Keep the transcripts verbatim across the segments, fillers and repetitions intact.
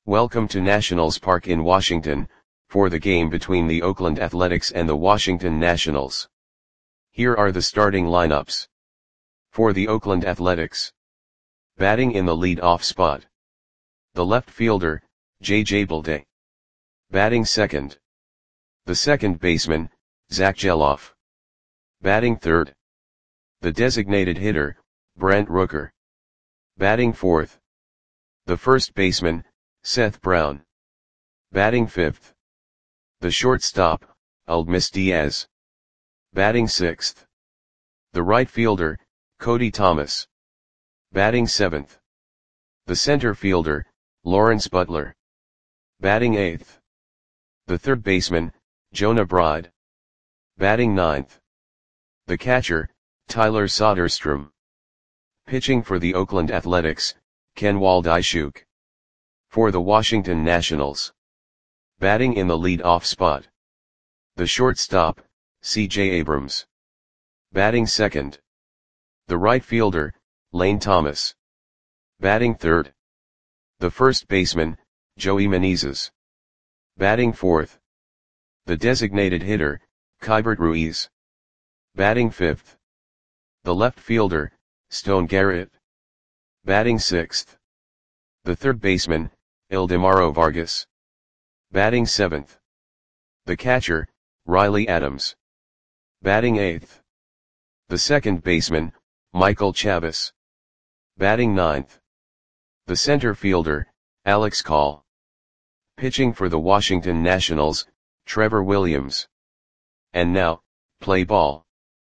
Welcome to Nationals Park in Washington, for the game between the Oakland Athletics and the Washington Nationals. Here are the starting lineups. For the Oakland Athletics. Batting in the lead-off spot. The left fielder, J J Bleday. Batting second. The second baseman, Zack Gelof. Batting third. The designated hitter, Brent Rooker. Batting fourth. The first baseman, Seth Brown. Batting fifth. The shortstop, Aledmys Diaz. Batting sixth. The right fielder, Cody Thomas. Batting seventh. The center fielder, Lawrence Butler. Batting eighth. The third baseman, Jonah Bride. Batting ninth. The catcher, Tyler Soderstrom. Pitching for the Oakland Athletics, Ken Waldichuk. For the Washington Nationals. Batting in the lead-off spot. The shortstop, C J Abrams. Batting second. The right fielder, Lane Thomas. Batting third. The first baseman, Joey Meneses. Batting fourth. The designated hitter, Keibert Ruiz. Batting fifth. The left fielder, Stone Garrett. Batting sixth. The third baseman, Ildemaro Vargas. Batting seventh. The catcher, Riley Adams. Batting eighth. The second baseman, Michael Chavis. Batting ninth. The center fielder, Alex Call. Pitching for the Washington Nationals, Trevor Williams. And now, play ball.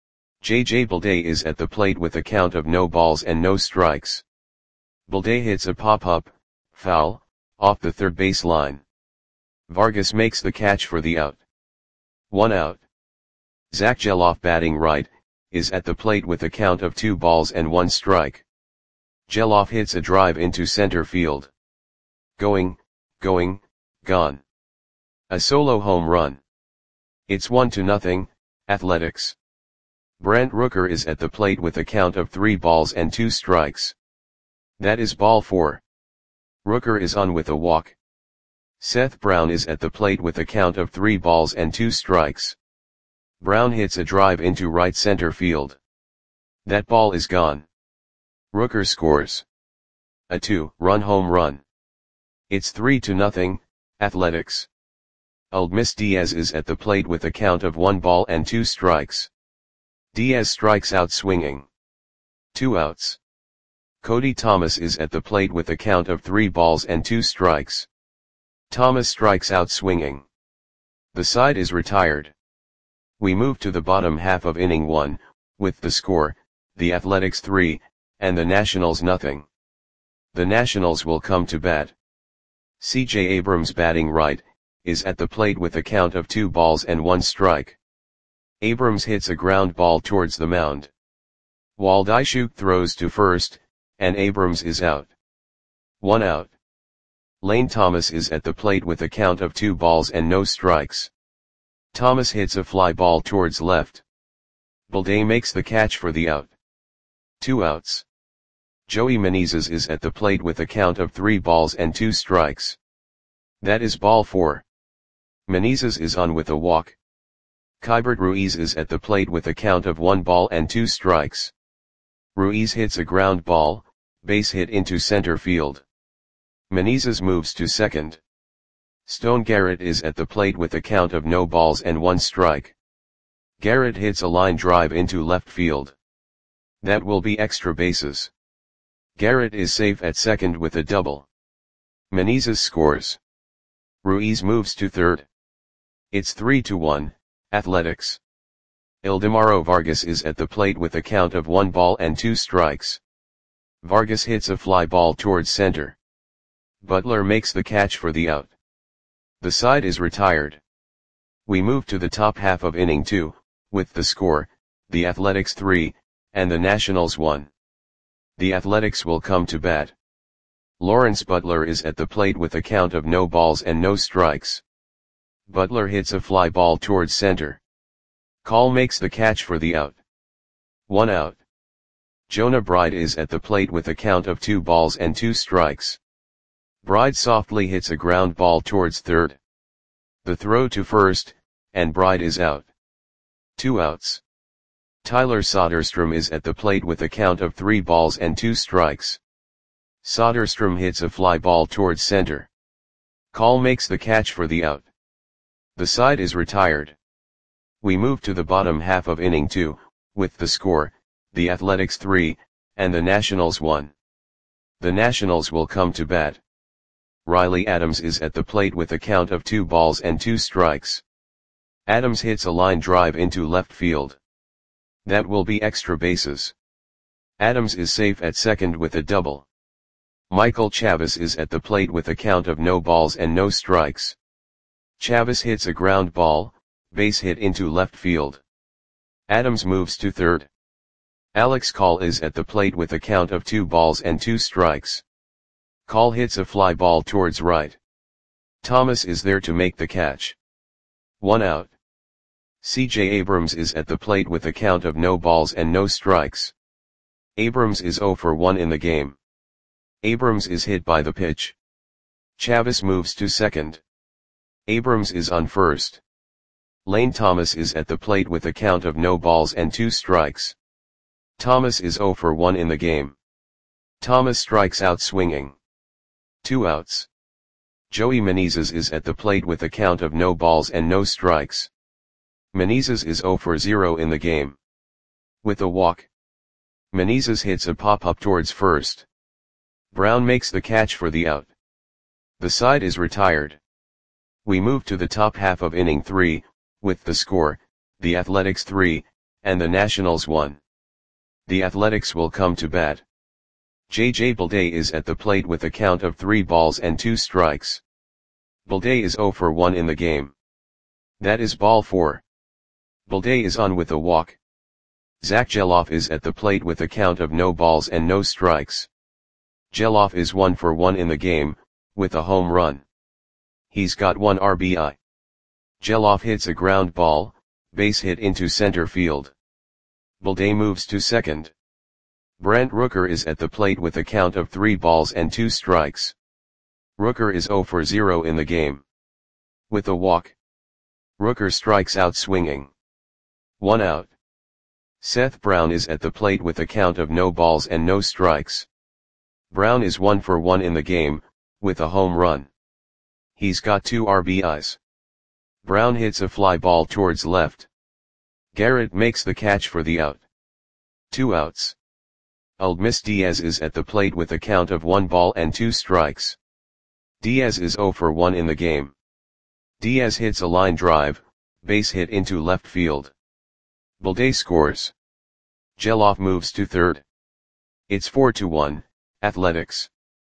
J J Bleday is at the plate with a count of no balls and no strikes. Bleday hits a pop-up, foul, off the third base line. Vargas makes the catch for the out. One out. Zack Gelof, batting right, is at the plate with a count of two balls and one strike. Gelof hits a drive into center field. Going, going, gone. A solo home run. It's one to nothing, Athletics. Brent Rooker is at the plate with a count of three balls and two strikes. That is ball four. Rooker is on with a walk. Seth Brown is at the plate with a count of three balls and two strikes. Brown hits a drive into right center field. That ball is gone. Rooker scores a two-run home run. It's three to nothing, Athletics. Aledmys Diaz is at the plate with a count of one ball and two strikes. Diaz strikes out swinging. Two outs. Cody Thomas is at the plate with a count of three balls and two strikes. Thomas strikes out swinging. The side is retired. We move to the bottom half of inning one, with the score, the Athletics three, and the Nationals nothing. The Nationals will come to bat. C J Abrams, batting right, is at the plate with a count of two balls and one strike. Abrams hits a ground ball towards the mound. Waldichuk throws to first, and Abrams is out. One out. Lane Thomas is at the plate with a count of two balls and no strikes. Thomas hits a fly ball towards left. Bleday makes the catch for the out. Two outs. Joey Meneses is at the plate with a count of three balls and two strikes. That is ball four. Meneses is on with a walk. Keibert Ruiz is at the plate with a count of one ball and two strikes. Ruiz hits a ground ball, base hit into center field. Meneses moves to second. Stone Garrett is at the plate with a count of no balls and one strike. Garrett hits a line drive into left field. That will be extra bases. Garrett is safe at second with a double. Meneses scores. Ruiz moves to third. It's three to one, Athletics. Ildemaro Vargas is at the plate with a count of one ball and two strikes. Vargas hits a fly ball towards center. Butler makes the catch for the out. The side is retired. We move to the top half of inning two, with the score, the Athletics three, and the Nationals one. The Athletics will come to bat. Lawrence Butler is at the plate with a count of no balls and no strikes. Butler hits a fly ball towards center. Call makes the catch for the out. One out. Jonah Bride is at the plate with a count of two balls and two strikes. Bride softly hits a ground ball towards third. The throw to first, and Bride is out. Two outs. Tyler Soderstrom is at the plate with a count of three balls and two strikes. Soderstrom hits a fly ball towards center. Call makes the catch for the out. The side is retired. We move to the bottom half of inning two, with the score, the Athletics three, and the Nationals one. The Nationals will come to bat. Riley Adams is at the plate with a count of two balls and two strikes. Adams hits a line drive into left field. That will be extra bases. Adams is safe at second with a double. Michael Chavis is at the plate with a count of no balls and no strikes. Chavis hits a ground ball, base hit into left field. Adams moves to third. Alex Call is at the plate with a count of two balls and two strikes. Call hits a fly ball towards right. Thomas is there to make the catch. One out. C J Abrams is at the plate with a count of no balls and no strikes. Abrams is oh for one in the game. Abrams is hit by the pitch. Chavis moves to second. Abrams is on first. Lane Thomas is at the plate with a count of no balls and two strikes. Thomas is oh for one in the game. Thomas strikes out swinging. Two outs. Joey Menezes is at the plate with a count of no balls and no strikes. Menezes is oh for zero in the game. With a walk. Menezes hits a pop-up towards first. Brown makes the catch for the out. The side is retired. We move to the top half of inning three, with the score, the Athletics three, and the Nationals one. The Athletics will come to bat. J J Bleday is at the plate with a count of three balls and two strikes. Bleday is oh for one in the game. That is ball four. Bleday is on with a walk. Zach Geloff is at the plate with a count of no balls and no strikes. Geloff is one for one in the game, with a home run. He's got one R B I. Geloff hits a ground ball, base hit into center field. Bleday moves to second. Brent Rooker is at the plate with a count of three balls and two strikes. Rooker is oh for zero in the game. With a walk. Rooker strikes out swinging. One out. Seth Brown is at the plate with a count of no balls and no strikes. Brown is one for one in the game, with a home run. He's got two R B Is. Brown hits a fly ball towards left. Garrett makes the catch for the out. Two outs. Aldmis Diaz is at the plate with a count of one ball and two strikes. Diaz is oh for one in the game. Diaz hits a line drive, base hit into left field. Bleday scores. Geloff moves to third. It's four to one, Athletics.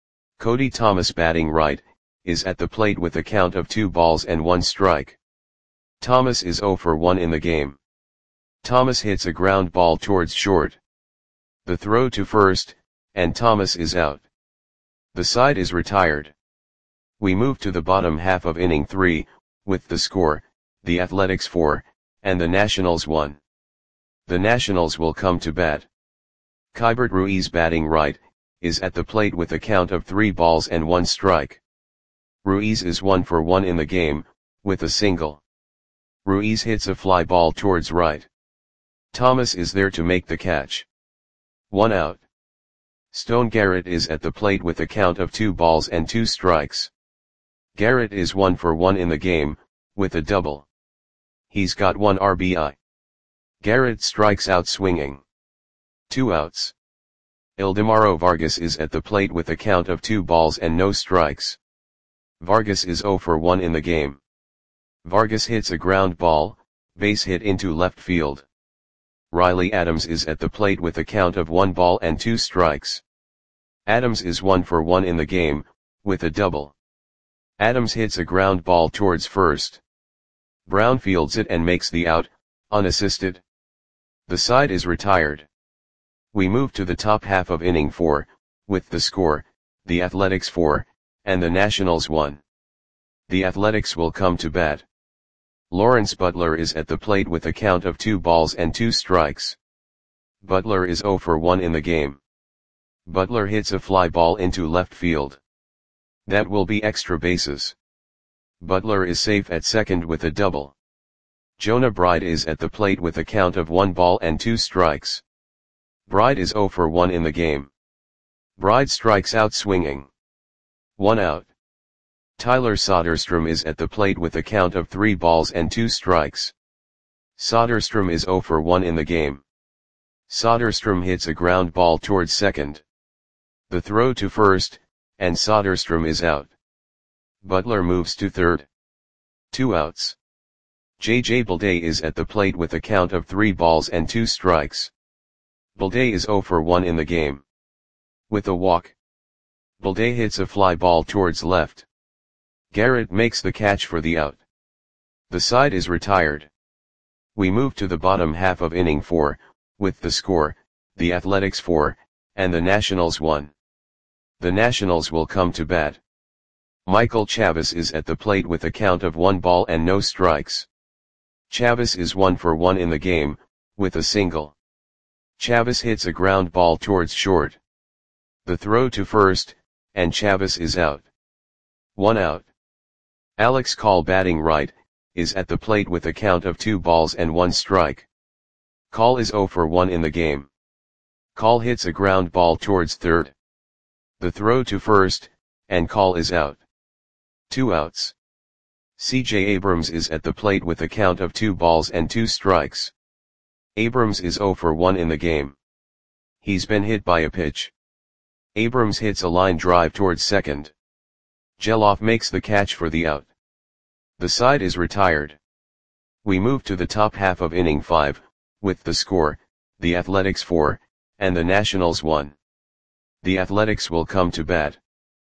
Cody Thomas batting right, is at the plate with a count of two balls and one strike. Thomas is oh for one in the game. Thomas hits a ground ball towards short. The throw to first, and Thomas is out. The side is retired. We move to the bottom half of inning three, with the score, the Athletics four, and the Nationals one. The Nationals will come to bat. Keibert Ruiz batting right, is at the plate with a count of three balls and one strike. Ruiz is one for one in the game, with a single. Ruiz hits a fly ball towards right. Thomas is there to make the catch. One out. Stone Garrett is at the plate with a count of two balls and two strikes. Garrett is one for one in the game, with a double. He's got one R B I. Garrett strikes out swinging. Two outs. Ildemaro Vargas is at the plate with a count of two balls and no strikes. Vargas is oh for one in the game. Vargas hits a ground ball, base hit into left field. Riley Adams is at the plate with a count of one ball and two strikes. Adams is one for one in the game, with a double. Adams hits a ground ball towards first. Brown fields it and makes the out, unassisted. The side is retired. We move to the top half of inning four, with the score, the Athletics four, and the Nationals one. The Athletics will come to bat. Lawrence Butler is at the plate with a count of two balls and two strikes. Butler is oh for one in the game. Butler hits a fly ball into left field. That will be extra bases. Butler is safe at second with a double. Jonah Bride is at the plate with a count of one ball and two strikes. Bride is zero for one in the game. Bride strikes out swinging. One out. Tyler Soderstrom is at the plate with a count of three balls and two strikes. Soderstrom is zero for one in the game. Soderstrom hits a ground ball towards second. The throw to first, and Soderstrom is out. Butler moves to third. Two outs. J J Bleday is at the plate with a count of three balls and two strikes. Bleday is zero for one in the game. With a walk. Bleday hits a fly ball towards left. Garrett makes the catch for the out. The side is retired. We move to the bottom half of inning four, with the score, the Athletics four, and the Nationals one. The Nationals will come to bat. Michael Chavis is at the plate with a count of one ball and no strikes. Chavis is one for one in the game, with a single. Chavis hits a ground ball towards short. The throw to first, and Chavis is out. One out. Alex Call, batting right, is at the plate with a count of two balls and one strike. Call is zero for one in the game. Call hits a ground ball towards third. The throw to first, and Call is out. Two outs. C J Abrams is at the plate with a count of two balls and two strikes. Abrams is zero for one in the game. He's been hit by a pitch. Abrams hits a line drive towards second. Geloff makes the catch for the out. The side is retired. We move to the top half of inning five, with the score, the Athletics four, and the Nationals one. The Athletics will come to bat.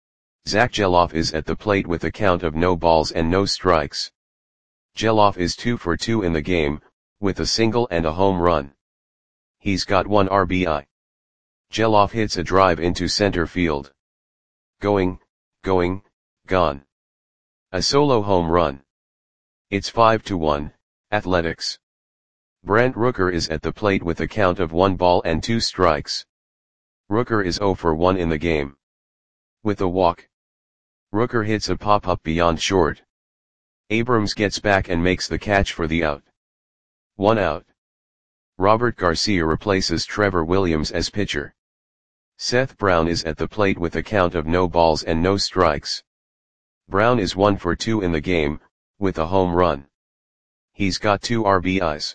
Zach Geloff is at the plate with a count of no balls and no strikes. Geloff is two for two in the game, with a single and a home run. He's got one R B I. Geloff hits a drive into center field. Going, going, gone. A solo home run. It's five to one, Athletics. Brent Rooker is at the plate with a count of one ball and two strikes. Rooker is zero for one in the game. With a walk. Rooker hits a pop-up beyond short. Abrams gets back and makes the catch for the out. One out. Robert Garcia replaces Trevor Williams as pitcher. Seth Brown is at the plate with a count of no balls and no strikes. Brown is one for two in the game, with a home run. He's got two R B Is.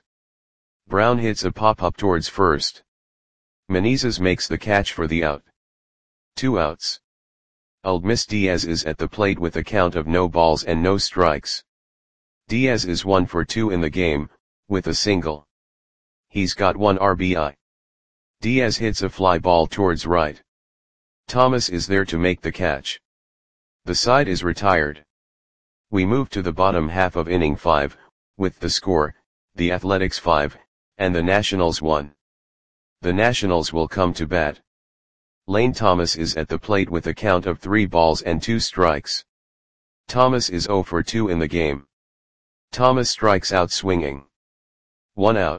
Brown hits a pop-up towards first. Menezes makes the catch for the out. Two outs. Aledmys Diaz is at the plate with a count of no balls and no strikes. Diaz is one for two in the game, with a single. He's got one R B I. Diaz hits a fly ball towards right. Thomas is there to make the catch. The side is retired. We move to the bottom half of inning five, with the score, the Athletics five, and the Nationals one. The Nationals will come to bat. Lane Thomas is at the plate with a count of three balls and two strikes. Thomas is zero for two in the game. Thomas strikes out swinging. One out.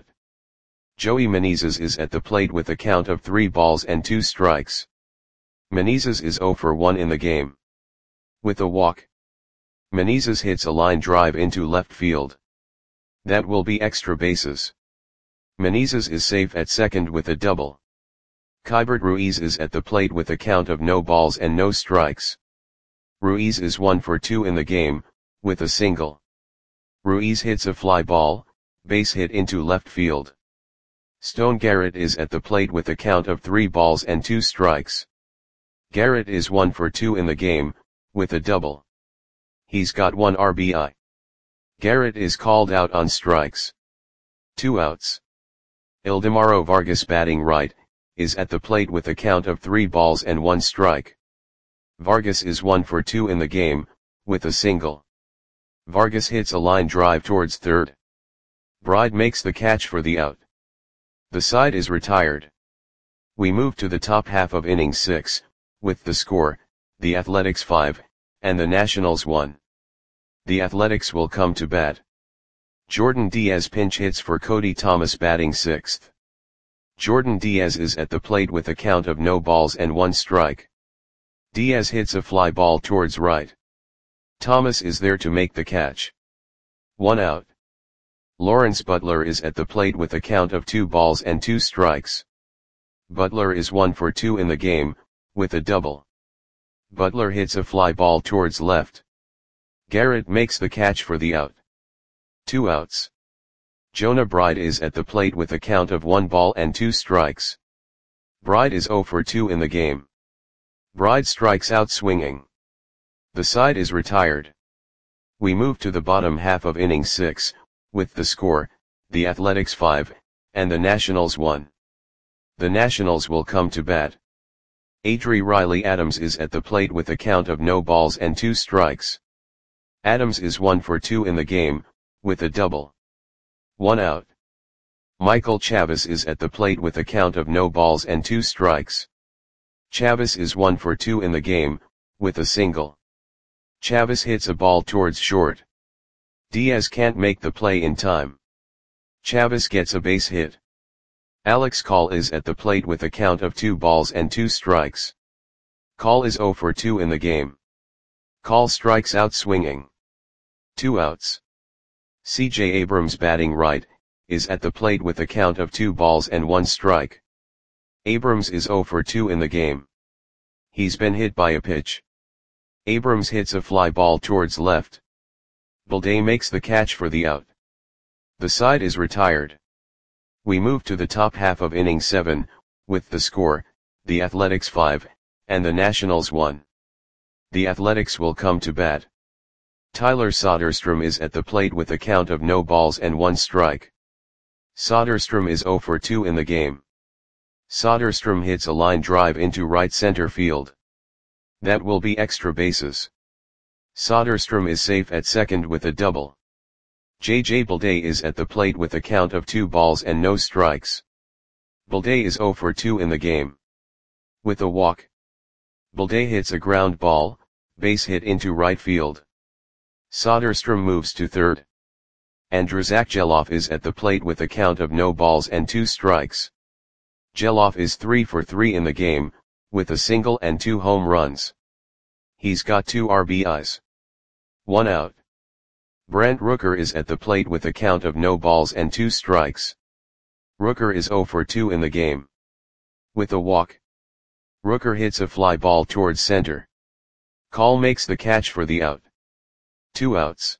Joey Menezes is at the plate with a count of three balls and two strikes. Menezes is zero for one in the game. With a walk. Menezes hits a line drive into left field. That will be extra bases. Menezes is safe at second with a double. Keibert Ruiz is at the plate with a count of no balls and no strikes. Ruiz is one for two in the game, with a single. Ruiz hits a fly ball, base hit into left field. Stone Garrett is at the plate with a count of three balls and two strikes. Garrett is one for two in the game, with a double. He's got one R B I. Garrett is called out on strikes. Two outs. Ildemaro Vargas, batting right, is at the plate with a count of three balls and one strike. Vargas is one for two in the game, with a single. Vargas hits a line drive towards third. Bride makes the catch for the out. The side is retired. We move to the top half of inning six, with the score, the Athletics five, and the Nationals one. The Athletics will come to bat. Jordan Diaz pinch hits for Cody Thomas, batting sixth. Jordan Diaz is at the plate with a count of no balls and one strike. Diaz hits a fly ball towards right. Thomas is there to make the catch. One out. Lawrence Butler is at the plate with a count of two balls and two strikes. Butler is one for two in the game, with a double. Butler hits a fly ball towards left. Garrett makes the catch for the out. Two outs. Jonah Bride is at the plate with a count of one ball and two strikes. Bride is zero for two in the game. Bride strikes out swinging. The side is retired. We move to the bottom half of inning six, with the score, the Athletics five, and the Nationals one. The Nationals will come to bat. Adri Riley Adams is at the plate with a count of no balls and two strikes. Adams is one for two in the game, with a double. One out. Michael Chavis is at the plate with a count of no balls and two strikes. Chavis is one for two in the game, with a single. Chavis hits a ball towards short. Diaz can't make the play in time. Chavis gets a base hit. Alex Call is at the plate with a count of two balls and two strikes. Call is zero for two in the game. Call strikes out swinging. Two outs. C J Abrams batting right, is at the plate with a count of two balls and one strike. Abrams is zero for two in the game. He's been hit by a pitch. Abrams hits a fly ball towards left. Balday makes the catch for the out. The side is retired. We move to the top half of inning seven, with the score, the Athletics five, and the Nationals one. The Athletics will come to bat. Tyler Soderstrom is at the plate with a count of no balls and one strike. Soderstrom is zero for two in the game. Soderstrom hits a line drive into right center field. That will be extra bases. Soderstrom is safe at second with a double. J J Balday is at the plate with a count of two balls and no strikes. Balday is zero for two in the game. With a walk. Balday hits a ground ball, base hit into right field. Soderstrom moves to third. Andrzej Gelof is at the plate with a count of no balls and two strikes. Gelof is three for three in the game, with a single and two home runs. He's got two R B Is. One out. Brent Rooker is at the plate with a count of no balls and two strikes. Rooker is zero for two in the game. With a walk. Rooker hits a fly ball towards center. Call makes the catch for the out. Two outs.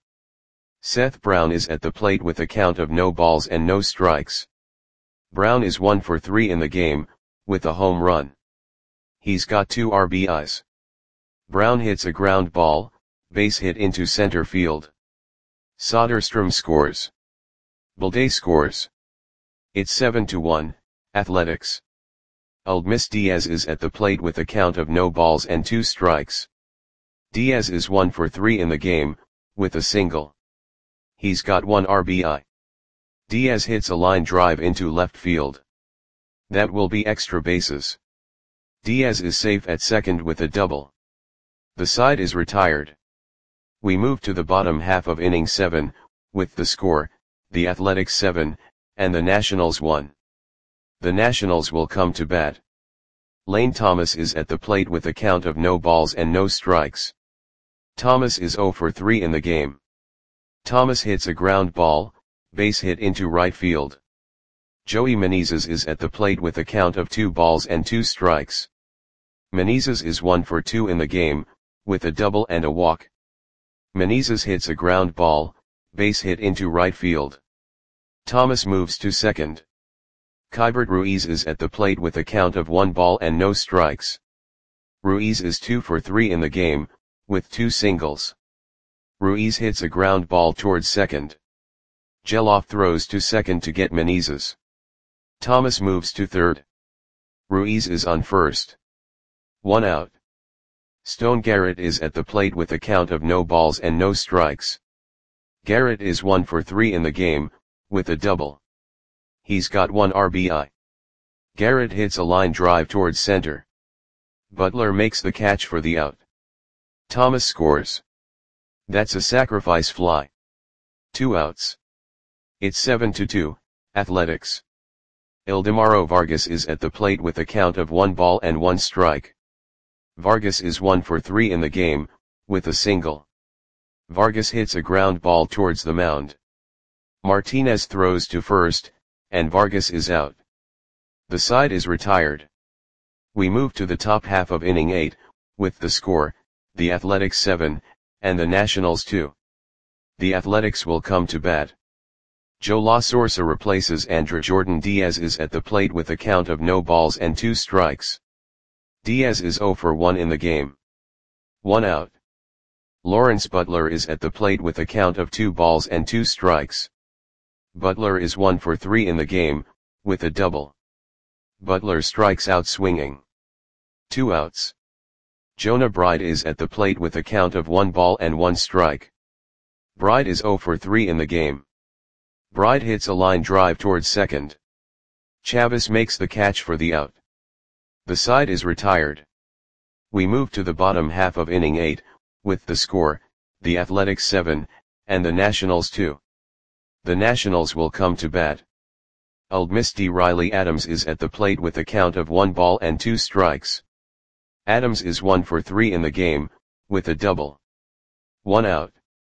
Seth Brown is at the plate with a count of no balls and no strikes. Brown is one for three in the game, with a home run. He's got two R B Is. Brown hits a ground ball, base hit into center field. Soderstrom scores. Balday scores. It's seven to one, Athletics. Aledmys Diaz is at the plate with a count of no balls and two strikes. Diaz is one for three in the game, with a single. He's got one R B I. Diaz hits a line drive into left field. That will be extra bases. Diaz is safe at second with a double. The side is retired. We move to the bottom half of inning seven, with the score, the Athletics seven, and the Nationals one. The Nationals will come to bat. Lane Thomas is at the plate with a count of no balls and no strikes. Thomas is zero for three in the game. Thomas hits a ground ball, base hit into right field. Joey Menezes is at the plate with a count of two balls and two strikes. Menezes is one for two in the game, with a double and a walk. Menezes hits a ground ball, base hit into right field. Thomas moves to second. Keibert Ruiz is at the plate with a count of one ball and no strikes. Ruiz is two for three in the game, with two singles. Ruiz hits a ground ball towards second. Gelof throws to second to get Menezes. Thomas moves to third. Ruiz is on first. One out. Stone Garrett is at the plate with a count of no balls and no strikes. Garrett is one for three in the game, with a double. He's got one R B I. Garrett hits a line drive towards center. Butler makes the catch for the out. Thomas scores. That's a sacrifice fly. Two outs. It's seven to two, Athletics. Ildemaro Vargas is at the plate with a count of one ball and one strike. Vargas is one for three in the game, with a single. Vargas hits a ground ball towards the mound. Martinez throws to first, and Vargas is out. The side is retired. We move to the top half of inning eight, with the score, the Athletics seven, and the Nationals two. The Athletics will come to bat. Joe La Sorsa replaces Andrew Jordan Diaz is at the plate with a count of no balls and two strikes. Diaz is zero for one in the game. One out. Lawrence Butler is at the plate with a count of two balls and two strikes. Butler is one for three in the game, with a double. Butler strikes out swinging. Two outs. Jonah Bride is at the plate with a count of one ball and one strike. Bride is zero for three in the game. Bride hits a line drive towards second. Chavez makes the catch for the out. The side is retired. We move to the bottom half of inning eight, with the score, the Athletics seven, and the Nationals two. The Nationals will come to bat. Old Misty Riley Adams is at the plate with a count of one ball and two strikes. Adams is one for three in the game, with a double. One out.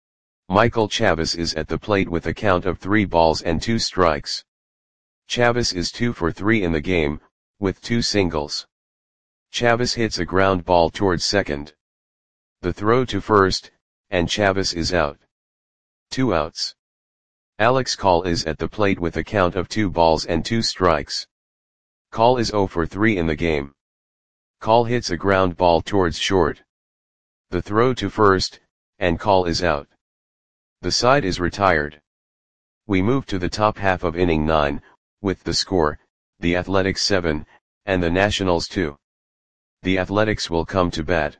Michael Chavez is at the plate with a count of three balls and two strikes. Chavez is two for three in the game, with two singles. Chavez hits a ground ball towards second. The throw to first, and Chavez is out. Two outs. Alex Call is at the plate with a count of two balls and two strikes. Call is zero for three in the game. Call hits a ground ball towards short. The throw to first, and Call is out. The side is retired. We move to the top half of inning nine, with the score, the Athletics seven, and the Nationals two. The Athletics will come to bat.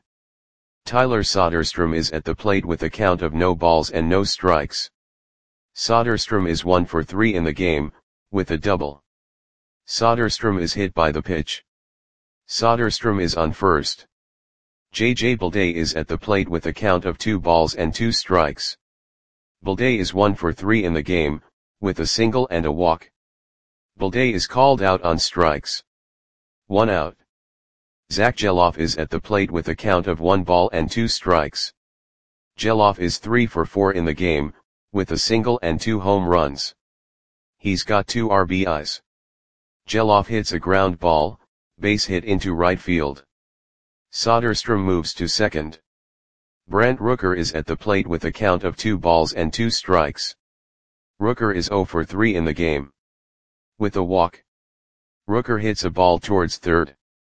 Tyler Soderstrom is at the plate with a count of no balls and no strikes. Soderstrom is one for three in the game, with a double. Soderstrom is hit by the pitch. Soderstrom is on first. J J Bleday is at the plate with a count of two balls and two strikes. Bleday is one for three in the game, with a single and a walk. Bleday is called out on strikes. One out. Zach Geloff is at the plate with a count of one ball and two strikes. Geloff is three for four in the game, with a single and two home runs. He's got two R B Is. Geloff hits a ground ball, base hit into right field. Soderstrom moves to second. Brent Rooker is at the plate with a count of two balls and two strikes. Rooker is zero for three in the game. With a walk. Rooker hits a ball towards third.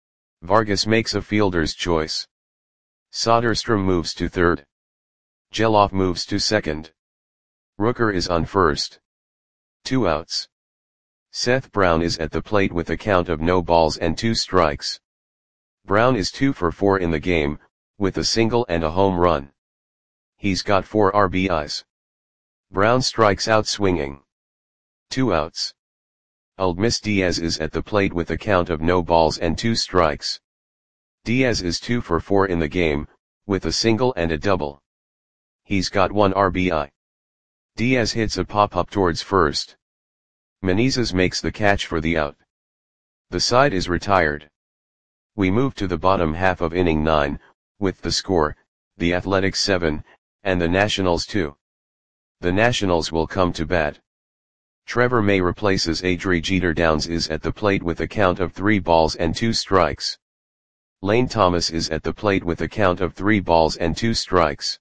Vargas makes a fielder's choice. Soderstrom moves to third. Geloff moves to second. Rooker is on first. Two outs. Seth Brown is at the plate with a count of no balls and two strikes. Brown is two for four in the game, with a single and a home run. He's got four R B Is. Brown strikes out swinging. Two outs. Old Miss Diaz is at the plate with a count of no balls and two strikes. Diaz is two for four in the game, with a single and a double. He's got one R B I. Diaz hits a pop-up towards first. Menezes makes the catch for the out. The side is retired. We move to the bottom half of inning nine, with the score, the Athletics seven, and the Nationals two. The Nationals will come to bat. Trevor May replaces Adri Jeter. Downs is at the plate with a count of three balls and two strikes. Lane Thomas is at the plate with a count of three balls and two strikes.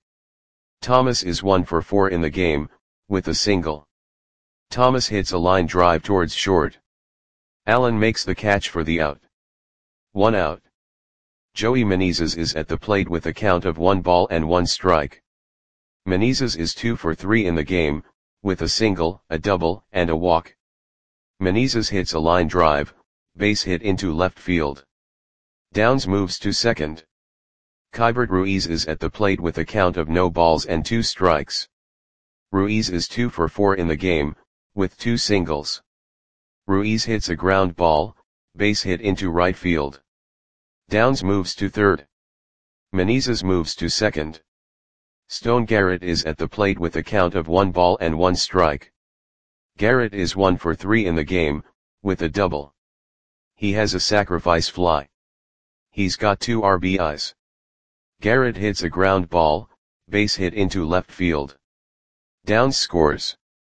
Thomas is one for four in the game, with a single. Thomas hits a line drive towards short. Allen makes the catch for the out. One out. Joey Menezes is at the plate with a count of one ball and one strike. Menezes is two for three in the game, with a single, a double, and a walk. Menezes hits a line drive, base hit into left field. Downs moves to second. Keibert Ruiz is at the plate with a count of no balls and two strikes. Ruiz is two for four in the game, with two singles. Ruiz hits a ground ball, base hit into right field. Downs moves to third. Menezes moves to second. Stone Garrett is at the plate with a count of one ball and one strike. Garrett is one for three in the game, with a double. He has a sacrifice fly. He's got two R B Is. Garrett hits a ground ball, base hit into left field. Downs scores.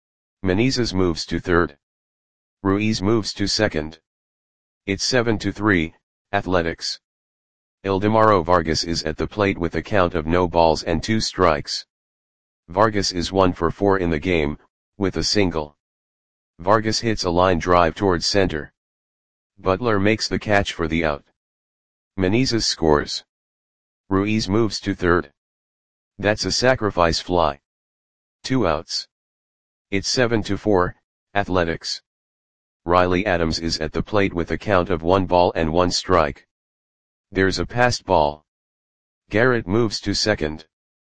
Meneses moves to third. Ruiz moves to second. It's seven to three, Athletics. Ildemaro Vargas is at the plate with a count of no balls and two strikes. Vargas is one for four in the game, with a single. Vargas hits a line drive towards center. Butler makes the catch for the out. Meneses scores. Ruiz moves to third. That's a sacrifice fly. Two outs. It's seven to four, Athletics. Riley Adams is at the plate with a count of one ball and one strike. There's a passed ball. Garrett moves to second.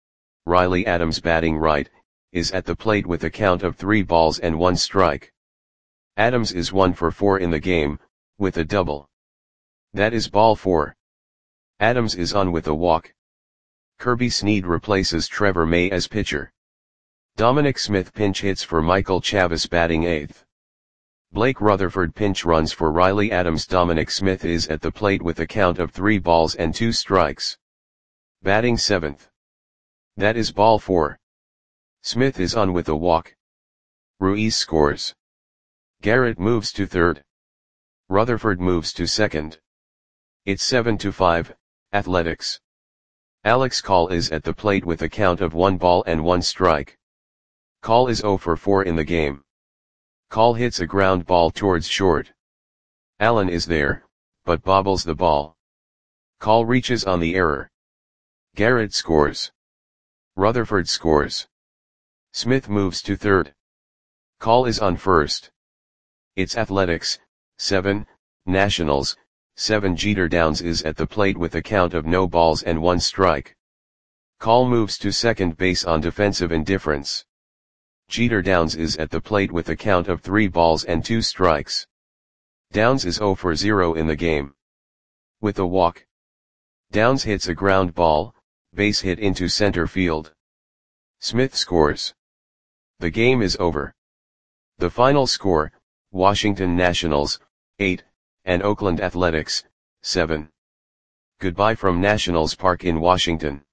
Riley Adams, batting right, is at the plate with a count of three balls and one strike. Adams is one for four in the game, with a double. That is ball four. Adams is on with a walk. Kirby Snead replaces Trevor May as pitcher. Dominic Smith pinch hits for Michael Chavis, batting eighth. Blake Rutherford pinch runs for Riley Adams. Dominic Smith is at the plate with a count of three balls and two strikes. Batting seventh. That is ball four. Smith is on with a walk. Ruiz scores. Garrett moves to third. Rutherford moves to second. It's seven to five, Athletics. Alex Call is at the plate with a count of one ball and one strike. Call is zero for four in the game. Call hits a ground ball towards short. Allen is there, but bobbles the ball. Call reaches on the error. Garrett scores. Rutherford scores. Smith moves to third. Call is on first. It's Athletics, seven, Nationals, seven. Jeter Downs is at the plate with a count of no balls and one strike. Call moves to second base on defensive indifference. Jeter Downs is at the plate with a count of three balls and two strikes. Downs is zero for zero in the game. With a walk. Downs hits a ground ball, base hit into center field. Smith scores. The game is over. The final score, Washington Nationals, eight, and Oakland Athletics, seven. Goodbye from Nationals Park in Washington.